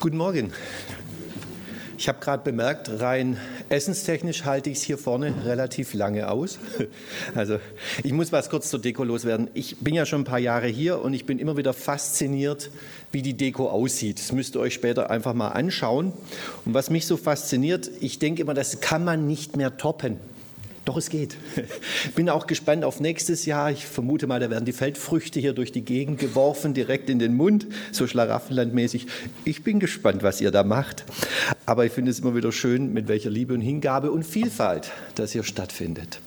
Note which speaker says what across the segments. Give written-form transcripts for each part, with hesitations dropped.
Speaker 1: Guten Morgen. Ich habe gerade bemerkt, rein essenstechnisch halte ich es hier vorne relativ lange aus. Also ich muss was kurz zur Deko loswerden. Ich bin ja schon ein paar Jahre hier und ich bin immer wieder fasziniert, wie die Deko aussieht. Das müsst ihr euch später einfach mal anschauen. Und was mich so fasziniert, ich denke immer, das kann man nicht mehr toppen. Doch, es geht. Ich bin auch gespannt auf nächstes Jahr. Ich vermute mal, da werden die Feldfrüchte hier durch die Gegend geworfen, direkt in den Mund, so schlaraffenlandmäßig. Ich bin gespannt, was ihr da macht. Aber ich finde es immer wieder schön, mit welcher Liebe und Hingabe und Vielfalt das hier stattfindet.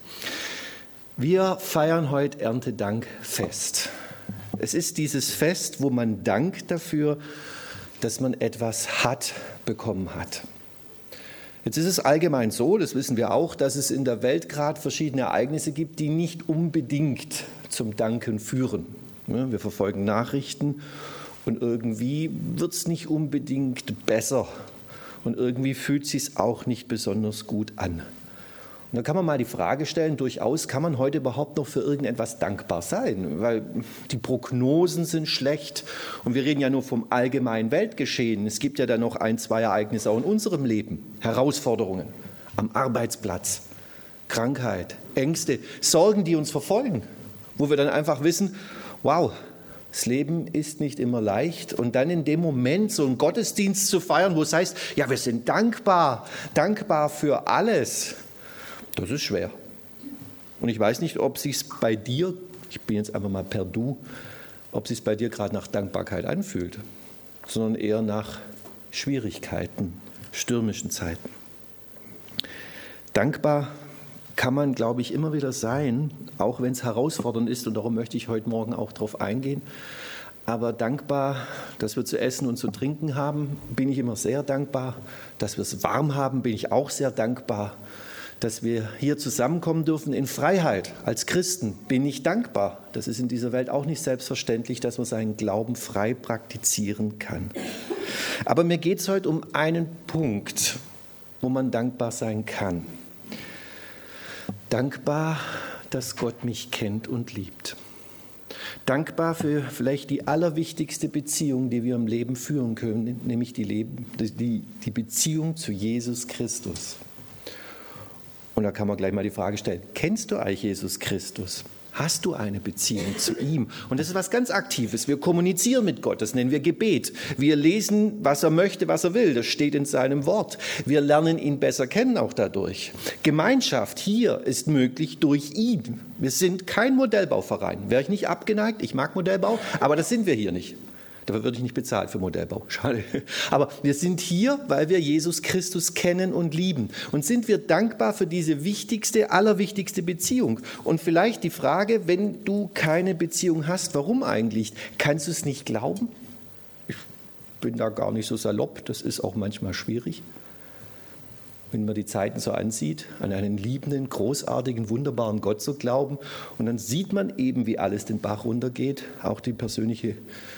Speaker 1: Wir feiern heute Erntedankfest. Es ist dieses Fest, wo man Dank dafür, dass man etwas hat, bekommen hat. Jetzt ist es allgemein so, das wissen wir auch, dass es in der Welt gerade verschiedene Ereignisse gibt, die nicht unbedingt zum Danken führen. Wir verfolgen Nachrichten und irgendwie wird es nicht unbedingt besser und irgendwie fühlt es sich auch nicht besonders gut an. Und da kann man mal die Frage stellen, durchaus kann man heute überhaupt noch für irgendetwas dankbar sein, weil die Prognosen sind schlecht und wir reden ja nur vom allgemeinen Weltgeschehen. Es gibt ja dann noch ein, zwei Ereignisse auch in unserem Leben, Herausforderungen am Arbeitsplatz, Krankheit, Ängste, Sorgen, die uns verfolgen, wo wir dann einfach wissen, wow, das Leben ist nicht immer leicht und dann in dem Moment so einen Gottesdienst zu feiern, wo es heißt, ja, wir sind dankbar für alles. Das ist schwer. Und ich weiß nicht, ob es sich bei dir, ich bin jetzt einfach mal per Du, ob es sich bei dir gerade nach Dankbarkeit anfühlt, sondern eher nach Schwierigkeiten, stürmischen Zeiten. Dankbar kann man, glaube ich, immer wieder sein, auch wenn es herausfordernd ist. Und darum möchte ich heute Morgen auch darauf eingehen. Aber dankbar, dass wir zu essen und zu trinken haben, bin ich immer sehr dankbar. Dass wir es warm haben, bin ich auch sehr dankbar. Dass wir hier zusammenkommen dürfen in Freiheit. Als Christen bin ich dankbar. Das ist in dieser Welt auch nicht selbstverständlich, dass man seinen Glauben frei praktizieren kann. Aber mir geht es heute um einen Punkt, wo man dankbar sein kann. Dankbar, dass Gott mich kennt und liebt. Dankbar für vielleicht die allerwichtigste Beziehung, die wir im Leben führen können, nämlich die Beziehung zu Jesus Christus. Und da kann man gleich mal die Frage stellen, kennst du eigentlich Jesus Christus? Hast du eine Beziehung zu ihm? Und das ist was ganz Aktives. Wir kommunizieren mit Gott, das nennen wir Gebet. Wir lesen, was er möchte, was er will. Das steht in seinem Wort. Wir lernen ihn besser kennen auch dadurch. Gemeinschaft hier ist möglich durch ihn. Wir sind kein Modellbauverein. Wäre ich nicht abgeneigt, ich mag Modellbau, aber das sind wir hier nicht. Dafür würde ich nicht bezahlt für Modellbau. Schade. Aber wir sind hier, weil wir Jesus Christus kennen und lieben. Und sind wir dankbar für diese wichtigste, allerwichtigste Beziehung. Und vielleicht die Frage, wenn du keine Beziehung hast, warum eigentlich? Kannst du es nicht glauben? Ich bin da gar nicht so salopp. Das ist auch manchmal schwierig. Wenn man die Zeiten so ansieht, an einen liebenden, großartigen, wunderbaren Gott zu glauben. Und dann sieht man eben, wie alles den Bach runtergeht. Auch die persönliche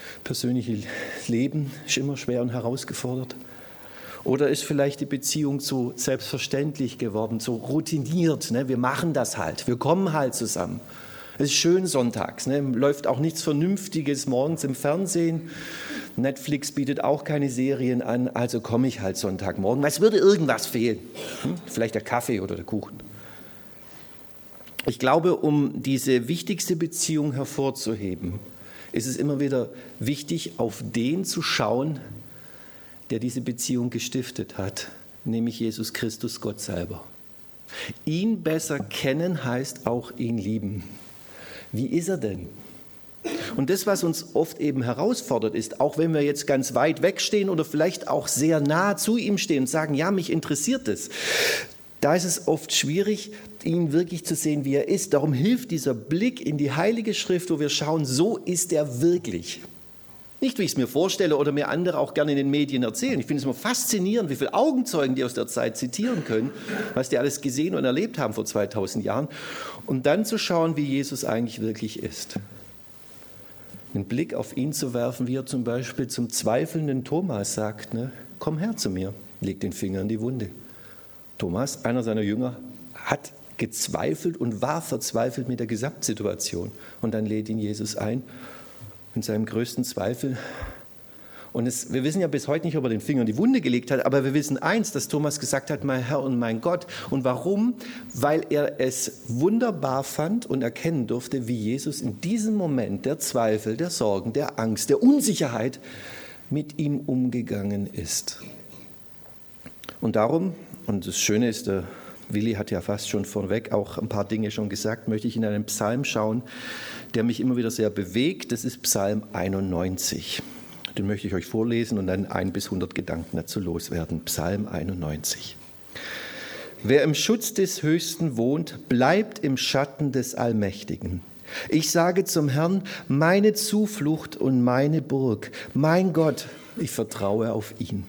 Speaker 1: Leben ist immer schwer und herausgefordert. Oder ist vielleicht die Beziehung so selbstverständlich geworden, so routiniert. Ne? Wir machen das halt, wir kommen halt zusammen. Es ist schön sonntags, ne? Läuft auch nichts Vernünftiges morgens im Fernsehen. Netflix bietet auch keine Serien an, also komme ich halt Sonntagmorgen, weil es würde irgendwas fehlen. Vielleicht der Kaffee oder der Kuchen. Ich glaube, um diese wichtigste Beziehung hervorzuheben, ist es immer wieder wichtig, auf den zu schauen, der diese Beziehung gestiftet hat, nämlich Jesus Christus, Gott selber. Ihn besser kennen heißt auch ihn lieben. Wie ist er denn? Und das, was uns oft eben herausfordert, ist, auch wenn wir jetzt ganz weit wegstehen oder vielleicht auch sehr nah zu ihm stehen und sagen, ja, mich interessiert es, da ist es oft schwierig, ihn wirklich zu sehen, wie er ist. Darum hilft dieser Blick in die Heilige Schrift, wo wir schauen, so ist er wirklich. Nicht, wie ich es mir vorstelle oder mir andere auch gerne in den Medien erzählen. Ich finde es immer faszinierend, wie viele Augenzeugen die aus der Zeit zitieren können, was die alles gesehen und erlebt haben vor 2000 Jahren. Und dann zu schauen, wie Jesus eigentlich wirklich ist. einen Blick auf ihn zu werfen, wie er zum Beispiel zum zweifelnden Thomas sagt, ne? Komm her zu mir, leg den Finger in die Wunde. Thomas, einer seiner Jünger, hat gezweifelt und war verzweifelt mit der Gesamtsituation. Und dann lädt ihn Jesus ein in seinem größten Zweifel Und wir wissen ja bis heute nicht, ob er den Finger in die Wunde gelegt hat, aber wir wissen eins, dass Thomas gesagt hat, mein Herr und mein Gott. Und warum? Weil er es wunderbar fand und erkennen durfte, wie Jesus in diesem Moment der Zweifel, der Sorgen, der Angst, der Unsicherheit mit ihm umgegangen ist. Und darum, und das Schöne ist, der Willi hat ja fast schon vorweg auch ein paar Dinge schon gesagt, möchte ich in einen Psalm schauen, der mich immer wieder sehr bewegt. Das ist Psalm 91. Den möchte ich euch vorlesen und dann 1 bis 100 Gedanken dazu loswerden. Psalm 91. Wer im Schutz des Höchsten wohnt, bleibt im Schatten des Allmächtigen. Ich sage zum Herrn, meine Zuflucht und meine Burg, mein Gott, ich vertraue auf ihn.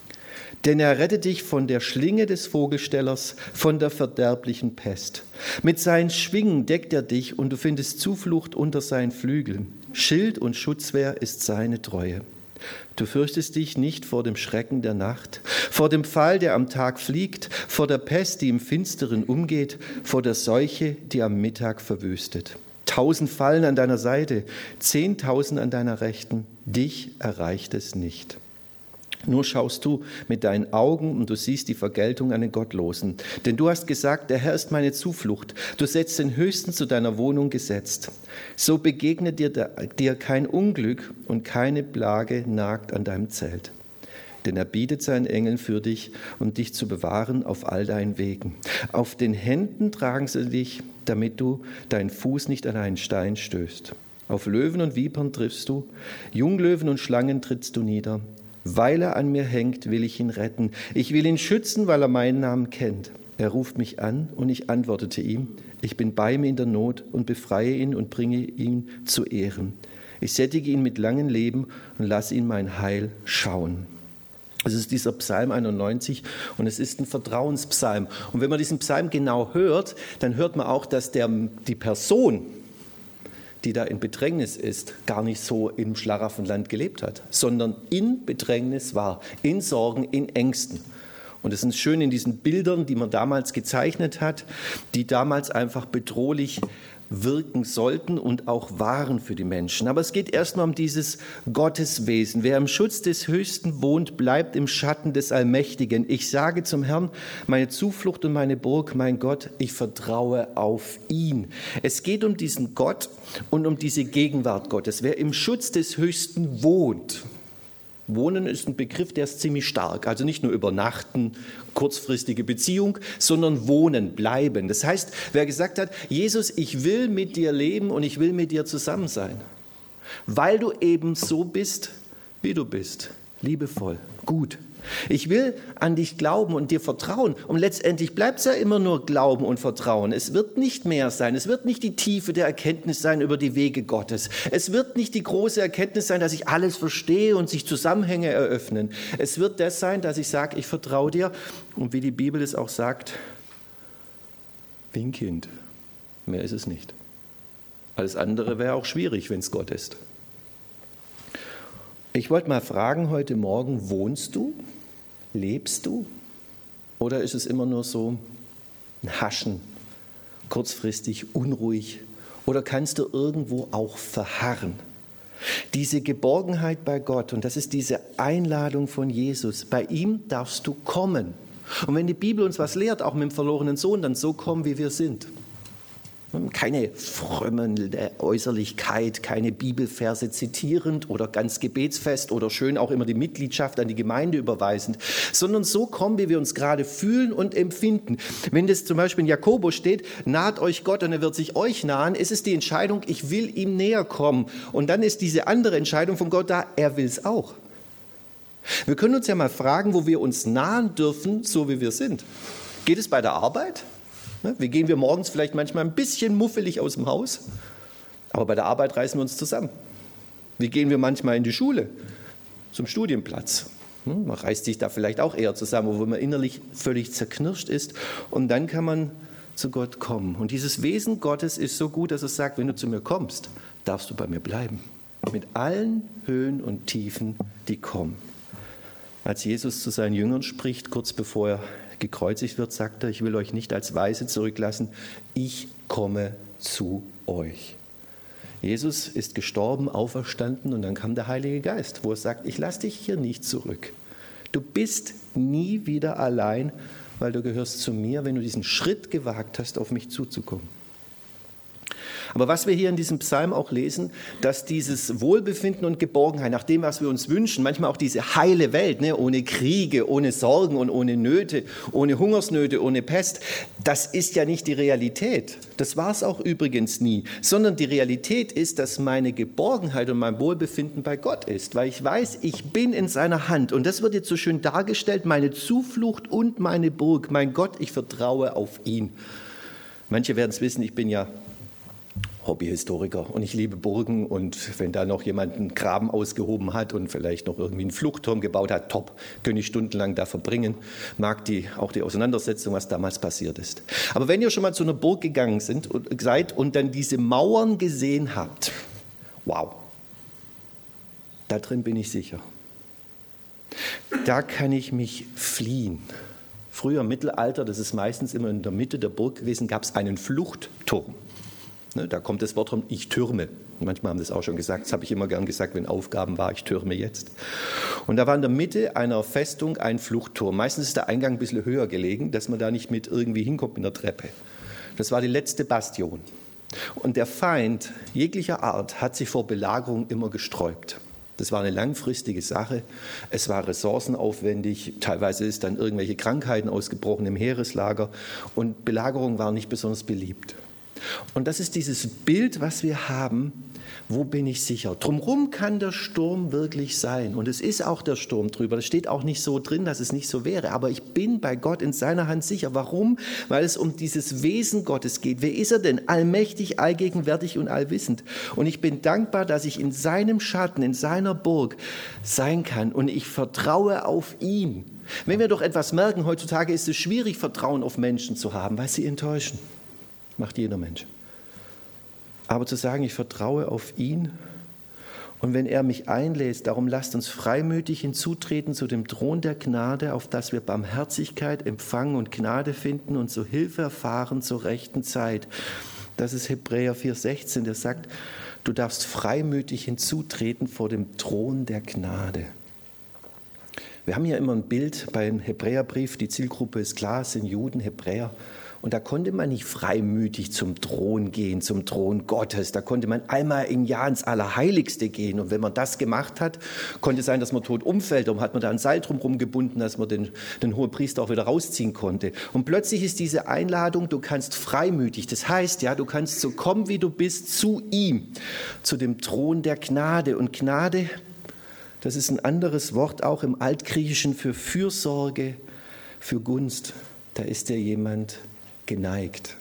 Speaker 1: Denn er rettet dich von der Schlinge des Vogelstellers, von der verderblichen Pest. Mit seinen Schwingen deckt er dich und du findest Zuflucht unter seinen Flügeln. Schild und Schutzwehr ist seine Treue. Du fürchtest dich nicht vor dem Schrecken der Nacht, vor dem Pfahl, der am Tag fliegt, vor der Pest, die im Finsteren umgeht, vor der Seuche, die am Mittag verwüstet. 1000 fallen an deiner Seite, 10.000 an deiner Rechten, dich erreicht es nicht. Nur schaust du mit deinen Augen und du siehst die Vergeltung an den Gottlosen. Denn du hast gesagt, der Herr ist meine Zuflucht. Du setzt den Höchsten zu deiner Wohnung gesetzt. So begegnet dir kein Unglück und keine Plage nagt an deinem Zelt. Denn er bietet seinen Engeln für dich, um dich zu bewahren auf all deinen Wegen. Auf den Händen tragen sie dich, damit du deinen Fuß nicht an einen Stein stößt. Auf Löwen und Vipern triffst du, Junglöwen und Schlangen trittst du nieder. Weil er an mir hängt, will ich ihn retten. Ich will ihn schützen, weil er meinen Namen kennt. Er ruft mich an und ich antwortete ihm. Ich bin bei ihm in der Not und befreie ihn und bringe ihn zu Ehren. Ich sättige ihn mit langem Leben und lasse ihn mein Heil schauen. Es ist dieser Psalm 91 und es ist ein Vertrauenspsalm. Und wenn man diesen Psalm genau hört, dann hört man auch, dass die Person, die da in Bedrängnis ist, gar nicht so im Schlaraffenland gelebt hat, sondern in Bedrängnis war, in Sorgen, in Ängsten. Und es ist schön in diesen Bildern, die man damals gezeichnet hat, die damals einfach bedrohlich wirken sollten und auch waren für die Menschen. Aber es geht erstmal um dieses Gotteswesen. Wer im Schutz des Höchsten wohnt, bleibt im Schatten des Allmächtigen. Ich sage zum Herrn, meine Zuflucht und meine Burg, mein Gott, ich vertraue auf ihn. Es geht um diesen Gott und um diese Gegenwart Gottes. Wer im Schutz des Höchsten wohnt, Wohnen ist ein Begriff, der ist ziemlich stark. Also nicht nur übernachten, kurzfristige Beziehung, sondern wohnen, bleiben. Das heißt, wer gesagt hat, Jesus, ich will mit dir leben und ich will mit dir zusammen sein, weil du eben so bist, wie du bist, liebevoll, gut. Ich will an dich glauben und dir vertrauen. Und letztendlich bleibt es ja immer nur Glauben und Vertrauen. Es wird nicht mehr sein. Es wird nicht die Tiefe der Erkenntnis sein über die Wege Gottes. Es wird nicht die große Erkenntnis sein, dass ich alles verstehe und sich Zusammenhänge eröffnen. Es wird das sein, dass ich sage, ich vertraue dir. Und wie die Bibel es auch sagt, wie ein Kind. Mehr ist es nicht. Alles andere wäre auch schwierig, wenn es Gott ist. Ich wollte mal fragen heute Morgen, wohnst du? Lebst du? Oder ist es immer nur so ein Haschen, kurzfristig, unruhig? Oder kannst du irgendwo auch verharren? Diese Geborgenheit bei Gott, und das ist diese Einladung von Jesus, bei ihm darfst du kommen. Und wenn die Bibel uns was lehrt, auch mit dem verlorenen Sohn, dann so kommen, wie wir sind. Keine frömmelnde Äußerlichkeit, keine Bibelverse zitierend oder ganz gebetsfest oder schön auch immer die Mitgliedschaft an die Gemeinde überweisend, sondern so kommen, wie wir uns gerade fühlen und empfinden. Wenn das zum Beispiel in Jakobus steht, naht euch Gott und er wird sich euch nahen, ist es die Entscheidung, ich will ihm näher kommen. Und dann ist diese andere Entscheidung von Gott da, er will es auch. Wir können uns ja mal fragen, wo wir uns nahen dürfen, so wie wir sind. Geht es bei der Arbeit? Wie gehen wir morgens vielleicht manchmal ein bisschen muffelig aus dem Haus, aber bei der Arbeit reißen wir uns zusammen. Wie gehen wir manchmal in die Schule, zum Studienplatz? Man reißt sich da vielleicht auch eher zusammen, wo man innerlich völlig zerknirscht ist. Und dann kann man zu Gott kommen. Und dieses Wesen Gottes ist so gut, dass es sagt, wenn du zu mir kommst, darfst du bei mir bleiben. Mit allen Höhen und Tiefen, die kommen. Als Jesus zu seinen Jüngern spricht, kurz bevor er gekreuzigt wird, sagt er, ich will euch nicht als Weise zurücklassen, ich komme zu euch. Jesus ist gestorben, auferstanden und dann kam der Heilige Geist, wo er sagt, ich lasse dich hier nicht zurück. Du bist nie wieder allein, weil du gehörst zu mir, wenn du diesen Schritt gewagt hast, auf mich zuzukommen. Aber was wir hier in diesem Psalm auch lesen, dass dieses Wohlbefinden und Geborgenheit, nach dem, was wir uns wünschen, manchmal auch diese heile Welt, ne, ohne Kriege, ohne Sorgen und ohne Nöte, ohne Hungersnöte, ohne Pest, das ist ja nicht die Realität. Das war es auch übrigens nie. Sondern die Realität ist, dass meine Geborgenheit und mein Wohlbefinden bei Gott ist, weil ich weiß, ich bin in seiner Hand. Und das wird jetzt so schön dargestellt, meine Zuflucht und meine Burg. Mein Gott, ich vertraue auf ihn. Manche werden es wissen, ich bin ja Hobbyhistoriker und ich liebe Burgen und wenn da noch jemand einen Graben ausgehoben hat und vielleicht noch irgendwie einen Fluchtturm gebaut hat, top, könnte ich stundenlang da verbringen, mag auch die Auseinandersetzung, was damals passiert ist. Aber wenn ihr schon mal zu einer Burg gegangen seid und dann diese Mauern gesehen habt, wow, da drin bin ich sicher. Da kann ich mich fliehen. Früher im Mittelalter, das ist meistens immer in der Mitte der Burg gewesen, gab es einen Fluchtturm. Da kommt das Wort rum, ich türme. Manchmal haben das auch schon gesagt, das habe ich immer gern gesagt, wenn Aufgaben war, ich türme jetzt. Und da war in der Mitte einer Festung ein Fluchtturm. Meistens ist der Eingang ein bisschen höher gelegen, dass man da nicht mit irgendwie hinkommt mit einer Treppe. Das war die letzte Bastion. Und der Feind jeglicher Art hat sich vor Belagerung immer gesträubt. Das war eine langfristige Sache. Es war ressourcenaufwendig. Teilweise ist dann irgendwelche Krankheiten ausgebrochen im Heereslager. Und Belagerung war nicht besonders beliebt. Und das ist dieses Bild, was wir haben, wo bin ich sicher? Drumherum kann der Sturm wirklich sein und es ist auch der Sturm drüber. Das steht auch nicht so drin, dass es nicht so wäre, aber ich bin bei Gott in seiner Hand sicher. Warum? Weil es um dieses Wesen Gottes geht. Wer ist er denn? Allmächtig, allgegenwärtig und allwissend. Und ich bin dankbar, dass ich in seinem Schatten, in seiner Burg sein kann und ich vertraue auf ihn. Wenn wir doch etwas merken, heutzutage ist es schwierig, Vertrauen auf Menschen zu haben, weil sie enttäuschen. Macht jeder Mensch. Aber zu sagen, ich vertraue auf ihn und wenn er mich einlädt, darum lasst uns freimütig hinzutreten zu dem Thron der Gnade, auf dass wir Barmherzigkeit empfangen und Gnade finden und so Hilfe erfahren zur rechten Zeit. Das ist Hebräer 4,16, der sagt, du darfst freimütig hinzutreten vor dem Thron der Gnade. Wir haben hier immer ein Bild beim Hebräerbrief, die Zielgruppe ist klar, es sind Juden, Hebräer. Und da konnte man nicht freimütig zum Thron gehen, zum Thron Gottes. Da konnte man einmal im Jahr ins Allerheiligste gehen. Und wenn man das gemacht hat, konnte es sein, dass man tot umfällt. Darum hat man da ein Seil drumherum gebunden, dass man den Hohepriester auch wieder rausziehen konnte. Und plötzlich ist diese Einladung, du kannst freimütig, das heißt ja, du kannst so kommen, wie du bist, zu ihm, zu dem Thron der Gnade. Und Gnade, das ist ein anderes Wort auch im Altgriechischen für Fürsorge, für Gunst. Da ist ja jemand geneigt.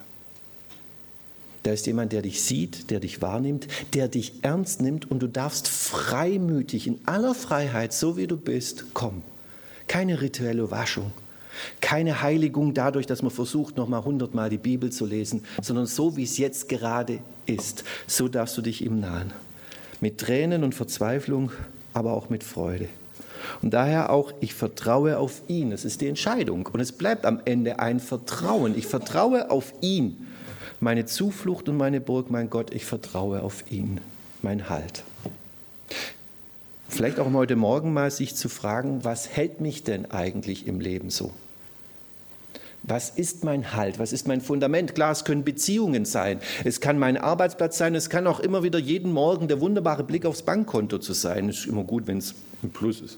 Speaker 1: Da ist jemand, der dich sieht, der dich wahrnimmt, der dich ernst nimmt und du darfst freimütig, in aller Freiheit, so wie du bist, kommen. Keine rituelle Waschung, keine Heiligung dadurch, dass man versucht, nochmal 100-mal die Bibel zu lesen, sondern so, wie es jetzt gerade ist, so darfst du dich ihm nahen. Mit Tränen und Verzweiflung, aber auch mit Freude. Und daher auch, ich vertraue auf ihn. Das ist die Entscheidung. Und es bleibt am Ende ein Vertrauen. Ich vertraue auf ihn. Meine Zuflucht und meine Burg, mein Gott, ich vertraue auf ihn. Mein Halt. Vielleicht auch heute Morgen mal sich zu fragen, was hält mich denn eigentlich im Leben so? Was ist mein Halt? Was ist mein Fundament? Klar, es können Beziehungen sein. Es kann mein Arbeitsplatz sein. Es kann auch immer wieder jeden Morgen der wunderbare Blick aufs Bankkonto zu sein. Es ist immer gut, wenn es im Plus ist.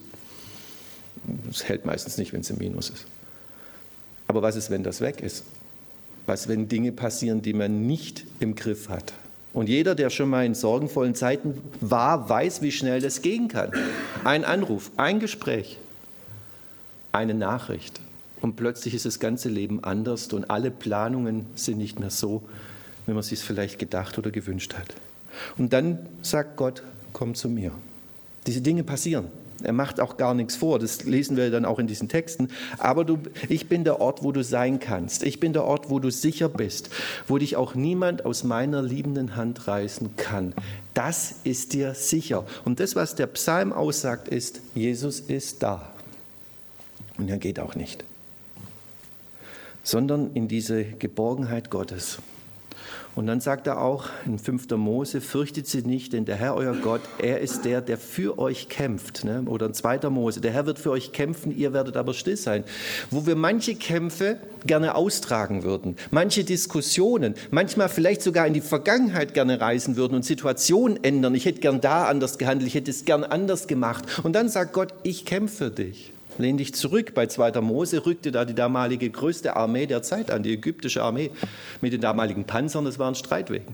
Speaker 1: Es hält meistens nicht, wenn es im Minus ist. Aber was ist, wenn das weg ist? Was, wenn Dinge passieren, die man nicht im Griff hat? Und jeder, der schon mal in sorgenvollen Zeiten war, weiß, wie schnell das gehen kann. Ein Anruf, ein Gespräch, eine Nachricht. Und plötzlich ist das ganze Leben anders und alle Planungen sind nicht mehr so, wie man es sich vielleicht gedacht oder gewünscht hat. Und dann sagt Gott, komm zu mir. Diese Dinge passieren. Er macht auch gar nichts vor, das lesen wir dann auch in diesen Texten. Aber ich bin der Ort, wo du sein kannst. Ich bin der Ort, wo du sicher bist, wo dich auch niemand aus meiner liebenden Hand reißen kann. Das ist dir sicher. Und das, was der Psalm aussagt, ist, Jesus ist da. Und er geht auch nicht. Sondern in diese Geborgenheit Gottes. Und dann sagt er auch in 5. Mose, fürchtet sie nicht, denn der Herr, euer Gott, er ist der, der für euch kämpft. Ne? Oder in 2. Mose, der Herr wird für euch kämpfen, ihr werdet aber still sein. Wo wir manche Kämpfe gerne austragen würden, manche Diskussionen, manchmal vielleicht sogar in die Vergangenheit gerne reisen würden und Situationen ändern. Ich hätte gern da anders gehandelt, ich hätte es gern anders gemacht. Und dann sagt Gott, ich kämpfe für dich. Lehn dich zurück. Bei 2. Mose rückte da die damalige größte Armee der Zeit an, die ägyptische Armee mit den damaligen Panzern, das waren Streitwegen.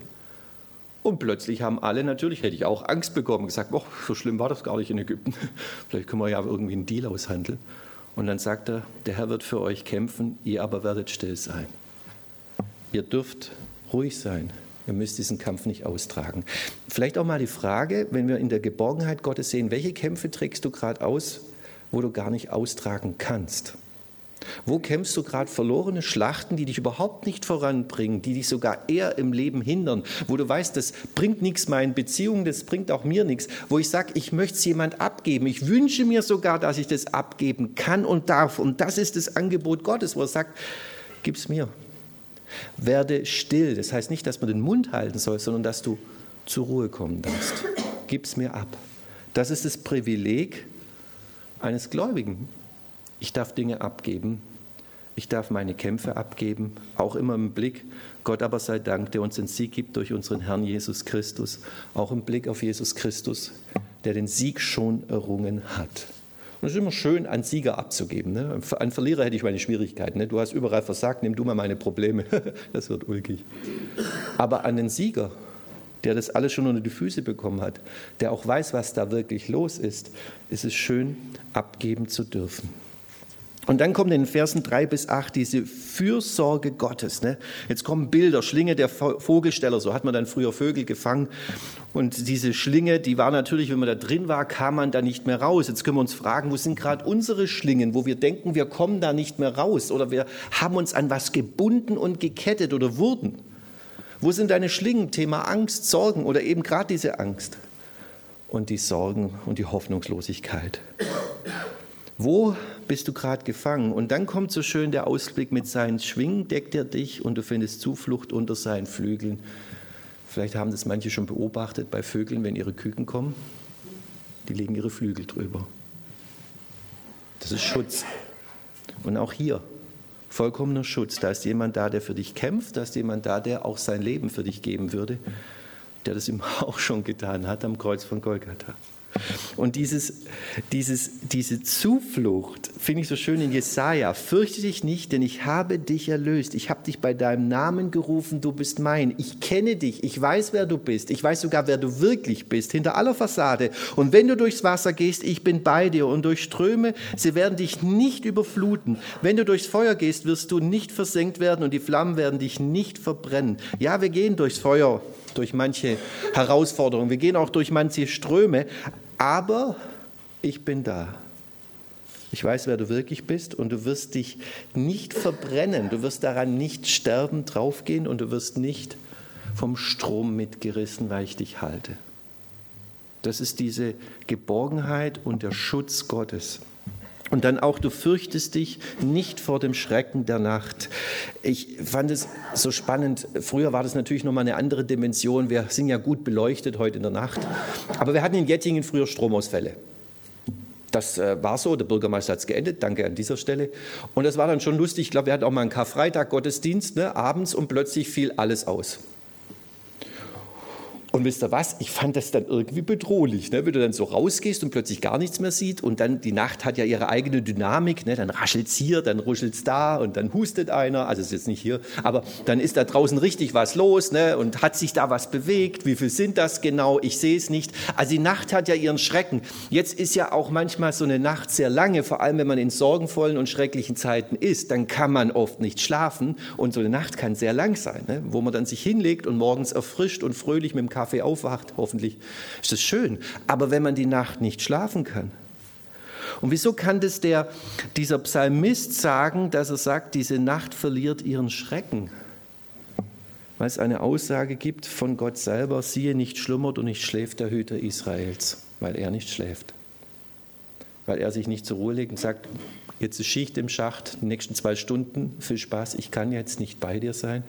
Speaker 1: Und plötzlich haben alle, natürlich hätte ich auch Angst bekommen, gesagt, oh, so schlimm war das gar nicht in Ägypten. Vielleicht können wir ja irgendwie einen Deal aushandeln. Und dann sagt er, der Herr wird für euch kämpfen, ihr aber werdet still sein. Ihr dürft ruhig sein. Ihr müsst diesen Kampf nicht austragen. Vielleicht auch mal die Frage, wenn wir in der Geborgenheit Gottes sehen, welche Kämpfe trägst du gerade aus, wo du gar nicht austragen kannst? Wo kämpfst du gerade verlorene Schlachten, die dich überhaupt nicht voranbringen, die dich sogar eher im Leben hindern, wo du weißt, das bringt nichts meinen Beziehungen, das bringt auch mir nichts, wo ich sage, ich möchte es jemand abgeben, ich wünsche mir sogar, dass ich das abgeben kann und darf, und das ist das Angebot Gottes, wo er sagt, gib's mir. Werde still, das heißt nicht, dass man den Mund halten soll, sondern dass du zur Ruhe kommen darfst. Gib's mir ab. Das ist das Privileg eines Gläubigen. Ich darf Dinge abgeben, ich darf meine Kämpfe abgeben, auch immer im Blick, Gott aber sei Dank, der uns den Sieg gibt durch unseren Herrn Jesus Christus, auch im Blick auf Jesus Christus, der den Sieg schon errungen hat. Und es ist immer schön, einen Sieger abzugeben. Ne? An Verlierer hätte ich meine Schwierigkeiten. Ne? Du hast überall versagt, nimm du mal meine Probleme. Das wird ulkig. Aber an den Sieger, der das alles schon unter die Füße bekommen hat, der auch weiß, was da wirklich los ist es schön, abgeben zu dürfen. Und dann kommt in den Versen 3-8 diese Fürsorge Gottes. Ne? Jetzt kommen Bilder, Schlinge der Vogelsteller, so hat man dann früher Vögel gefangen. Und diese Schlinge, die war natürlich, wenn man da drin war, kam man da nicht mehr raus. Jetzt können wir uns fragen, wo sind gerade unsere Schlingen, wo wir denken, wir kommen da nicht mehr raus oder wir haben uns an was gebunden und gekettet oder wurden. Wo sind deine Schlingen? Thema Angst, Sorgen oder eben gerade diese Angst und die Sorgen und die Hoffnungslosigkeit. Wo bist du gerade gefangen? Und dann kommt so schön der Ausblick, mit seinen Schwingen deckt er dich und du findest Zuflucht unter seinen Flügeln. Vielleicht haben das manche schon beobachtet bei Vögeln, wenn ihre Küken kommen. Die legen ihre Flügel drüber. Das ist Schutz. Und auch hier, vollkommener Schutz. Da ist jemand da, der für dich kämpft. Da ist jemand da, der auch sein Leben für dich geben würde. Der das ihm auch schon getan hat am Kreuz von Golgatha. Und diese Zuflucht finde ich so schön in Jesaja. Fürchte dich nicht, denn ich habe dich erlöst. Ich habe dich bei deinem Namen gerufen, du bist mein. Ich kenne dich, ich weiß, wer du bist. Ich weiß sogar, wer du wirklich bist, hinter aller Fassade. Und wenn du durchs Wasser gehst, ich bin bei dir. Und durch Ströme, sie werden dich nicht überfluten. Wenn du durchs Feuer gehst, wirst du nicht versenkt werden und die Flammen werden dich nicht verbrennen. Ja, wir gehen durchs Feuer, durch manche Herausforderungen. Wir gehen auch durch manche Ströme. Aber ich bin da. Ich weiß, wer du wirklich bist und du wirst dich nicht verbrennen. Du wirst daran nicht sterben, draufgehen und du wirst nicht vom Strom mitgerissen, weil ich dich halte. Das ist diese Geborgenheit und der Schutz Gottes. Und dann auch, du fürchtest dich nicht vor dem Schrecken der Nacht. Ich fand es so spannend. Früher war das natürlich nochmal eine andere Dimension. Wir sind ja gut beleuchtet heute in der Nacht. Aber wir hatten in Jettingen früher Stromausfälle. Das war so, der Bürgermeister hat es geendet, danke an dieser Stelle. Und das war dann schon lustig. Ich glaube, wir hatten auch mal einen Karfreitag-Gottesdienst, ne, abends, und plötzlich fiel alles aus. Und wisst ihr was, ich fand das dann irgendwie bedrohlich, ne? Wenn du dann so rausgehst und plötzlich gar nichts mehr siehst und dann die Nacht hat ja ihre eigene Dynamik, ne? Dann raschelt es hier, dann ruschelt es da und dann hustet einer, also ist jetzt nicht hier, aber dann ist da draußen richtig was los, ne? Und hat sich da was bewegt, wie viel sind das genau, ich sehe es nicht. Also die Nacht hat ja ihren Schrecken. Jetzt ist ja auch manchmal so eine Nacht sehr lange, vor allem wenn man in sorgenvollen und schrecklichen Zeiten ist, dann kann man oft nicht schlafen und so eine Nacht kann sehr lang sein, ne? Wo man dann sich hinlegt und morgens erfrischt und fröhlich mit dem Kaffee aufwacht, hoffentlich ist das schön. Aber wenn man die Nacht nicht schlafen kann. Und wieso kann das dieser Psalmist sagen, dass er sagt, diese Nacht verliert ihren Schrecken? Weil es eine Aussage gibt von Gott selber, siehe, nicht schlummert und nicht schläft der Hüter Israels, weil er nicht schläft. Weil er sich nicht zur Ruhe legt und sagt, jetzt ist Schicht im Schacht, die nächsten 2 Stunden, viel Spaß, ich kann jetzt nicht bei dir sein.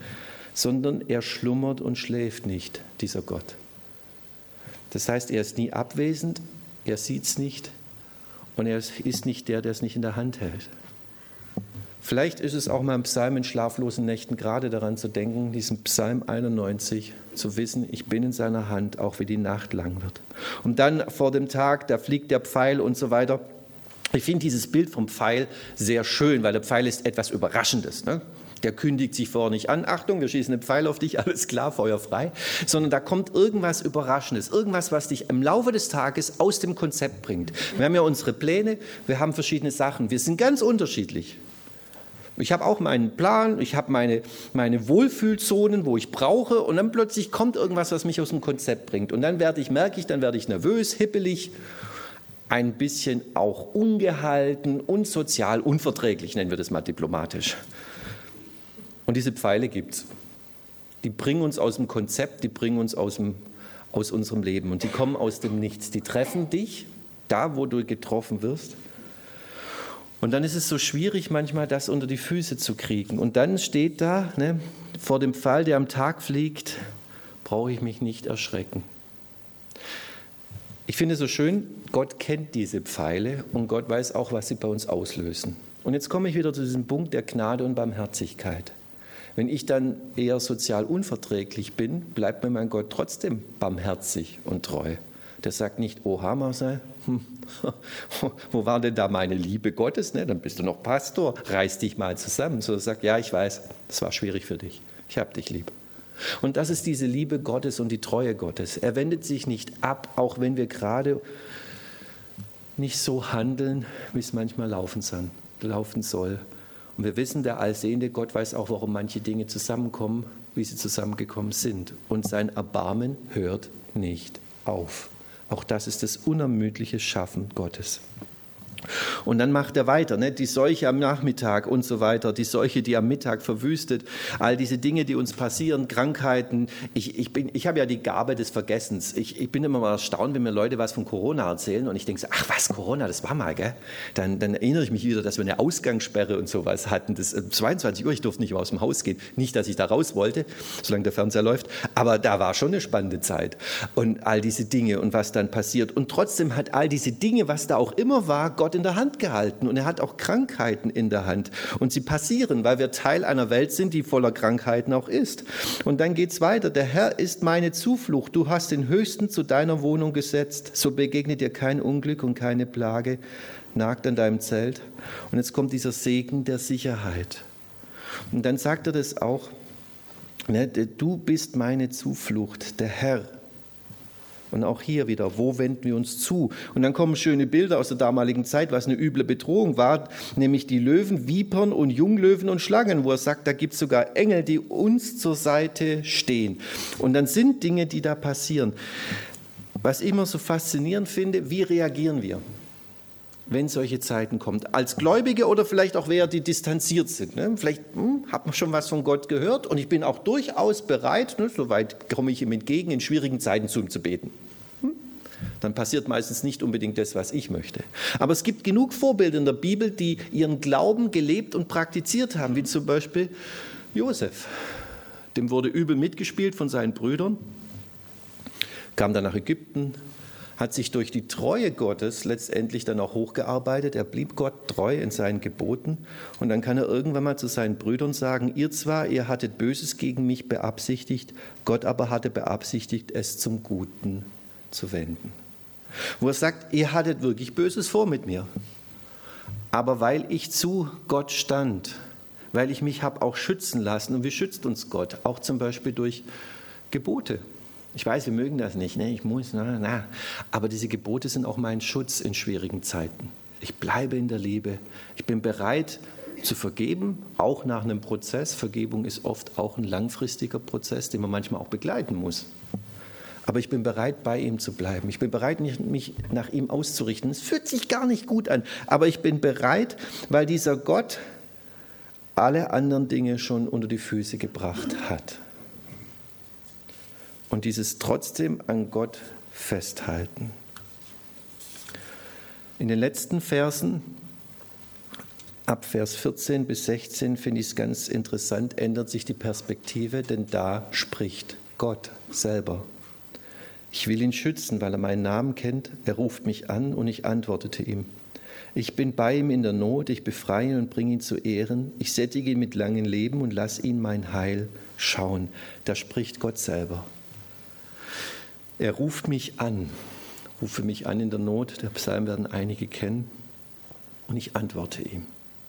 Speaker 1: sondern er schlummert und schläft nicht, dieser Gott. Das heißt, er ist nie abwesend, er sieht es nicht und er ist nicht der es nicht in der Hand hält. Vielleicht ist es auch mal im Psalm in schlaflosen Nächten gerade daran zu denken, diesen Psalm 91 zu wissen, ich bin in seiner Hand, auch wie die Nacht lang wird. Und dann vor dem Tag, da fliegt der Pfeil und so weiter. Ich finde dieses Bild vom Pfeil sehr schön, weil der Pfeil ist etwas Überraschendes. Ne? Der kündigt sich vorher nicht an, Achtung, wir schießen einen Pfeil auf dich, alles klar, Feuer frei, sondern da kommt irgendwas Überraschendes, irgendwas, was dich im Laufe des Tages aus dem Konzept bringt. Wir haben ja unsere Pläne, wir haben verschiedene Sachen, wir sind ganz unterschiedlich. Ich habe auch meinen Plan, ich habe meine Wohlfühlzonen, wo ich brauche und dann plötzlich kommt irgendwas, was mich aus dem Konzept bringt. Und dann werde ich nervös, hippelig, ein bisschen auch ungehalten und sozial unverträglich, nennen wir das mal diplomatisch. Und diese Pfeile gibt es. Die bringen uns aus dem Konzept, die bringen uns aus unserem Leben und die kommen aus dem Nichts. Die treffen dich, da wo du getroffen wirst. Und dann ist es so schwierig manchmal, das unter die Füße zu kriegen. Und dann steht da, ne, vor dem Pfeil, der am Tag fliegt, brauche ich mich nicht erschrecken. Ich finde es so schön, Gott kennt diese Pfeile und Gott weiß auch, was sie bei uns auslösen. Und jetzt komme ich wieder zu diesem Punkt der Gnade und Barmherzigkeit. Wenn ich dann eher sozial unverträglich bin, bleibt mir mein Gott trotzdem barmherzig und treu. Der sagt nicht, oh Marcel, wo war denn da meine Liebe Gottes? Ne? Dann bist du noch Pastor, reiß dich mal zusammen. So sagt, ja, ich weiß, das war schwierig für dich, ich habe dich lieb. Und das ist diese Liebe Gottes und die Treue Gottes. Er wendet sich nicht ab, auch wenn wir gerade nicht so handeln, wie es manchmal laufen soll. Und wir wissen, der allsehende Gott weiß auch, warum manche Dinge zusammenkommen, wie sie zusammengekommen sind. Und sein Erbarmen hört nicht auf. Auch das ist das unermüdliche Schaffen Gottes. Und dann macht er weiter, ne? Die Seuche am Nachmittag und so weiter, die Seuche, die am Mittag verwüstet, all diese Dinge, die uns passieren, Krankheiten. Ich habe ja die Gabe des Vergessens. Ich bin immer mal erstaunt, wenn mir Leute was von Corona erzählen und ich denke so, ach was, Corona, das war mal, gell? Dann erinnere ich mich wieder, dass wir eine Ausgangssperre und sowas hatten. Das 22 Uhr, ich durfte nicht mehr aus dem Haus gehen. Nicht, dass ich da raus wollte, solange der Fernseher läuft, aber da war schon eine spannende Zeit. Und all diese Dinge und was dann passiert. Und trotzdem hat all diese Dinge, was da auch immer war, Gott in der Hand gehalten und er hat auch Krankheiten in der Hand und sie passieren, weil wir Teil einer Welt sind, die voller Krankheiten auch ist. Und dann geht es weiter, der Herr ist meine Zuflucht, du hast den Höchsten zu deiner Wohnung gesetzt, so begegnet dir kein Unglück und keine Plage, nagt an deinem Zelt. Und jetzt kommt dieser Segen der Sicherheit. Und dann sagt er das auch, ne, du bist meine Zuflucht, der Herr. Und auch hier wieder, wo wenden wir uns zu? Und dann kommen schöne Bilder aus der damaligen Zeit, was eine üble Bedrohung war, nämlich die Löwen, Vipern und Junglöwen und Schlangen, wo er sagt, da gibt es sogar Engel, die uns zur Seite stehen. Und dann sind Dinge, die da passieren. Was ich immer so faszinierend finde, wie reagieren wir, wenn solche Zeiten kommen? Als Gläubige oder vielleicht auch wer, die distanziert sind. Ne? Vielleicht hat man schon was von Gott gehört und ich bin auch durchaus bereit, ne, soweit komme ich ihm entgegen, in schwierigen Zeiten zu ihm zu beten. Dann passiert meistens nicht unbedingt das, was ich möchte. Aber es gibt genug Vorbilder in der Bibel, die ihren Glauben gelebt und praktiziert haben, wie zum Beispiel Josef. Dem wurde übel mitgespielt von seinen Brüdern, kam dann nach Ägypten, hat sich durch die Treue Gottes letztendlich dann auch hochgearbeitet. Er blieb Gott treu in seinen Geboten. Und dann kann er irgendwann mal zu seinen Brüdern sagen, ihr hattet Böses gegen mich beabsichtigt, Gott aber hatte beabsichtigt, es zum Guten zu wenden. Wo er sagt, ihr hattet wirklich Böses vor mit mir. Aber weil ich zu Gott stand, weil ich mich habe auch schützen lassen, und wie schützt uns Gott? Auch zum Beispiel durch Gebote. Ich weiß, wir mögen das nicht, ne? Ich muss, aber diese Gebote sind auch mein Schutz in schwierigen Zeiten. Ich bleibe in der Liebe. Ich bin bereit zu vergeben, auch nach einem Prozess. Vergebung ist oft auch ein langfristiger Prozess, den man manchmal auch begleiten muss. Aber ich bin bereit, bei ihm zu bleiben. Ich bin bereit, mich nach ihm auszurichten. Es fühlt sich gar nicht gut an, aber ich bin bereit, weil dieser Gott alle anderen Dinge schon unter die Füße gebracht hat. Und dieses trotzdem an Gott festhalten. In den letzten Versen ab Vers 14 bis 16 finde ich es ganz interessant, ändert sich die Perspektive, denn da spricht Gott selber. Ich will ihn schützen, weil er meinen Namen kennt. Er ruft mich an und ich antwortete ihm. Ich bin bei ihm in der Not, ich befreie ihn und bringe ihn zu Ehren. Ich sättige ihn mit langem Leben und lasse ihn mein Heil schauen. Da spricht Gott selber. Er ruft mich an, rufe mich an in der Not. Der Psalm werden einige kennen. Und ich antworte ihm.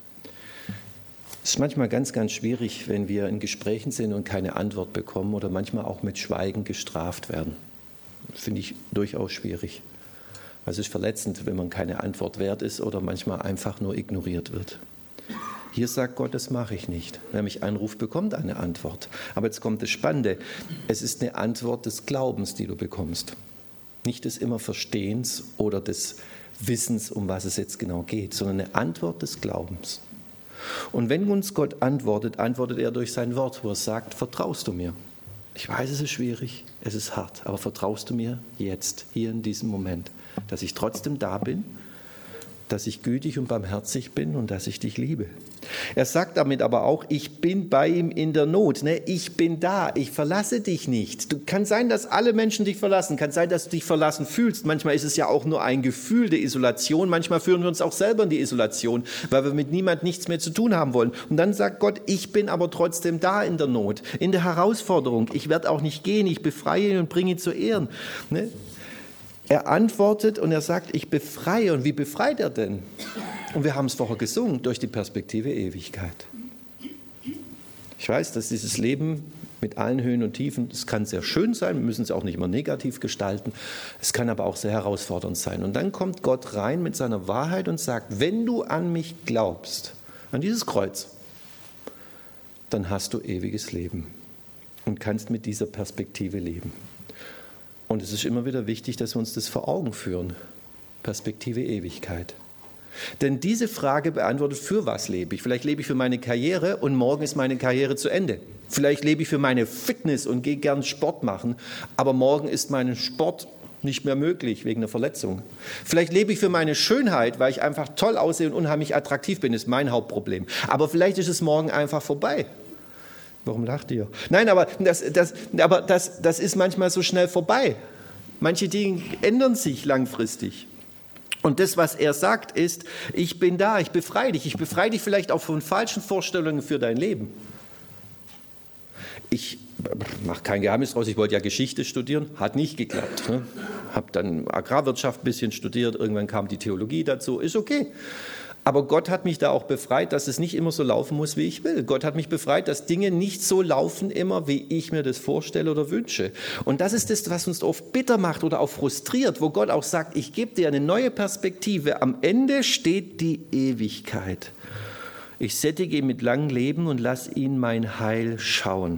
Speaker 1: Es ist manchmal ganz, ganz schwierig, wenn wir in Gesprächen sind und keine Antwort bekommen oder manchmal auch mit Schweigen gestraft werden. Das finde ich durchaus schwierig. Es ist verletzend, wenn man keine Antwort wert ist oder manchmal einfach nur ignoriert wird. Hier sagt Gott, das mache ich nicht. Wer mich anruft, bekommt eine Antwort. Aber jetzt kommt das Spannende. Es ist eine Antwort des Glaubens, die du bekommst. Nicht des immer Verstehens oder des Wissens, um was es jetzt genau geht, sondern eine Antwort des Glaubens. Und wenn uns Gott antwortet, antwortet er durch sein Wort, wo er sagt, vertraust du mir? Ich weiß, es ist schwierig, es ist hart, aber vertraust du mir jetzt, hier in diesem Moment, dass ich trotzdem da bin, dass ich gütig und barmherzig bin und dass ich dich liebe. Er sagt damit aber auch, ich bin bei ihm in der Not. Ich bin da, ich verlasse dich nicht. Kann sein, dass alle Menschen dich verlassen, kann sein, dass du dich verlassen fühlst. Manchmal ist es ja auch nur ein Gefühl der Isolation. Manchmal führen wir uns auch selber in die Isolation, weil wir mit niemand nichts mehr zu tun haben wollen. Und dann sagt Gott, ich bin aber trotzdem da in der Not, in der Herausforderung. Ich werde auch nicht gehen, ich befreie ihn und bringe ihn zu Ehren. Er antwortet und er sagt, ich befreie. Und wie befreit er denn? Und wir haben es vorher gesungen, durch die Perspektive Ewigkeit. Ich weiß, dass dieses Leben mit allen Höhen und Tiefen, es kann sehr schön sein, wir müssen es auch nicht immer negativ gestalten, es kann aber auch sehr herausfordernd sein. Und dann kommt Gott rein mit seiner Wahrheit und sagt, wenn du an mich glaubst, an dieses Kreuz, dann hast du ewiges Leben und kannst mit dieser Perspektive leben. Und es ist immer wieder wichtig, dass wir uns das vor Augen führen. Perspektive Ewigkeit. Denn diese Frage beantwortet, für was lebe ich? Vielleicht lebe ich für meine Karriere und morgen ist meine Karriere zu Ende. Vielleicht lebe ich für meine Fitness und gehe gern Sport machen, aber morgen ist mein Sport nicht mehr möglich wegen einer Verletzung. Vielleicht lebe ich für meine Schönheit, weil ich einfach toll aussehe und unheimlich attraktiv bin, ist mein Hauptproblem. Aber vielleicht ist es morgen einfach vorbei. Warum lacht ihr? Nein, aber das ist manchmal so schnell vorbei. Manche Dinge ändern sich langfristig. Und das, was er sagt, ist, ich bin da, ich befreie dich. Ich befreie dich vielleicht auch von falschen Vorstellungen für dein Leben. Ich mache kein Geheimnis draus, ich wollte ja Geschichte studieren, hat nicht geklappt. Ne? Habe dann Agrarwirtschaft ein bisschen studiert, irgendwann kam die Theologie dazu, ist okay. Aber Gott hat mich da auch befreit, dass es nicht immer so laufen muss, wie ich will. Gott hat mich befreit, dass Dinge nicht so laufen immer, wie ich mir das vorstelle oder wünsche. Und das ist das, was uns oft bitter macht oder auch frustriert, wo Gott auch sagt, ich gebe dir eine neue Perspektive. Am Ende steht die Ewigkeit. Ich sättige ihn mit langem Leben und lasse ihn mein Heil schauen.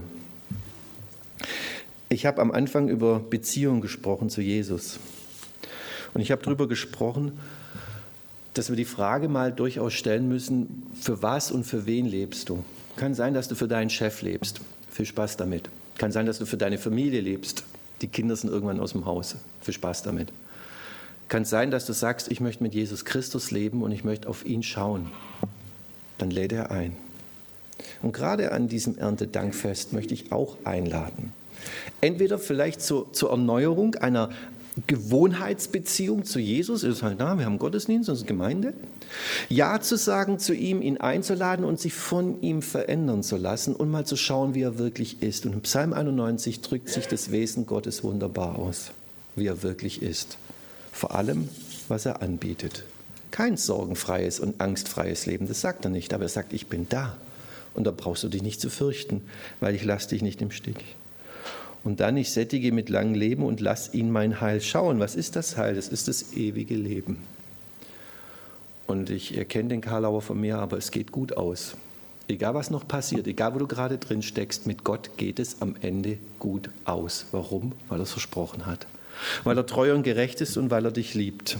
Speaker 1: Ich habe am Anfang über Beziehung gesprochen zu Jesus. Und ich habe darüber gesprochen, dass wir die Frage mal durchaus stellen müssen, für was und für wen lebst du? Kann sein, dass du für deinen Chef lebst. Viel Spaß damit. Kann sein, dass du für deine Familie lebst. Die Kinder sind irgendwann aus dem Haus. Viel Spaß damit. Kann sein, dass du sagst, ich möchte mit Jesus Christus leben und ich möchte auf ihn schauen. Dann lädt er ein. Und gerade an diesem Erntedankfest möchte ich auch einladen. Entweder vielleicht zur Erneuerung einer Gewohnheitsbeziehung zu Jesus, ist halt da, wir haben Gottesdienst, unsere Gemeinde. Ja zu sagen zu ihm, ihn einzuladen und sich von ihm verändern zu lassen und mal zu schauen, wie er wirklich ist. Und im Psalm 91 drückt sich das Wesen Gottes wunderbar aus, wie er wirklich ist. Vor allem, was er anbietet. Kein sorgenfreies und angstfreies Leben, das sagt er nicht, aber er sagt, ich bin da. Und da brauchst du dich nicht zu fürchten, weil ich lasse dich nicht im Stich. Und dann, ich sättige mit langem Leben und lass ihn mein Heil schauen. Was ist das Heil? Das ist das ewige Leben. Und ich erkenne den Karlauer von mir, aber es geht gut aus. Egal, was noch passiert, egal, wo du gerade drin steckst, mit Gott geht es am Ende gut aus. Warum? Weil er es versprochen hat. Weil er treu und gerecht ist und weil er dich liebt.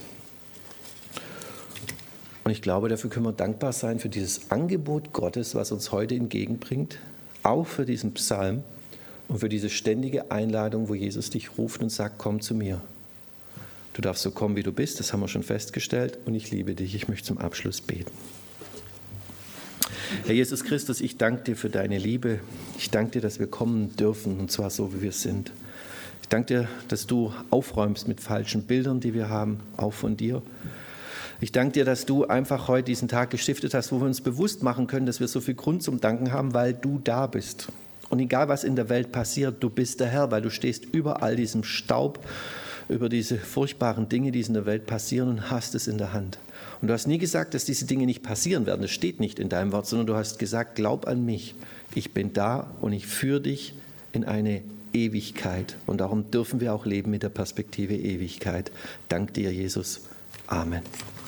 Speaker 1: Und ich glaube, dafür können wir dankbar sein, für dieses Angebot Gottes, was uns heute entgegenbringt, auch für diesen Psalm. Und für diese ständige Einladung, wo Jesus dich ruft und sagt, komm zu mir. Du darfst so kommen, wie du bist, das haben wir schon festgestellt. Und ich liebe dich. Ich möchte zum Abschluss beten. Herr Jesus Christus, ich danke dir für deine Liebe. Ich danke dir, dass wir kommen dürfen, und zwar so, wie wir sind. Ich danke dir, dass du aufräumst mit falschen Bildern, die wir haben, auch von dir. Ich danke dir, dass du einfach heute diesen Tag gestiftet hast, wo wir uns bewusst machen können, dass wir so viel Grund zum Danken haben, weil du da bist. Und egal, was in der Welt passiert, du bist der Herr, weil du stehst über all diesem Staub, über diese furchtbaren Dinge, die in der Welt passieren, und hast es in der Hand. Und du hast nie gesagt, dass diese Dinge nicht passieren werden. Das steht nicht in deinem Wort, sondern du hast gesagt, glaub an mich. Ich bin da und ich führe dich in eine Ewigkeit. Und darum dürfen wir auch leben mit der Perspektive Ewigkeit. Dank dir, Jesus. Amen.